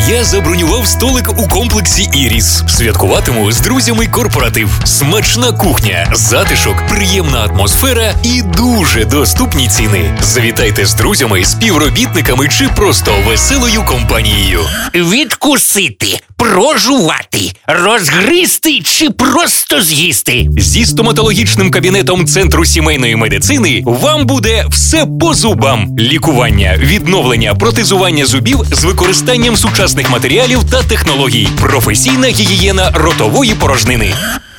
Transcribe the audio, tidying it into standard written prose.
я забронював столик у комплексі «Іріс». Святкуватиму з друзями корпоратив. Смачна кухня, затишок, приємна атмосфера і дуже доступні ціни. Завітайте з друзями, співробітниками чи просто веселою компанією. Відкусити, прожувати, розгризти чи просто з'їсти. Зі стоматологічним кабінетом Центру сімейної медицини вам буде все по зубам. Лікування, відновлення, протезування зубів з використанням сучасних матеріалів та технологій. Професійна гігієна ротової порожнини.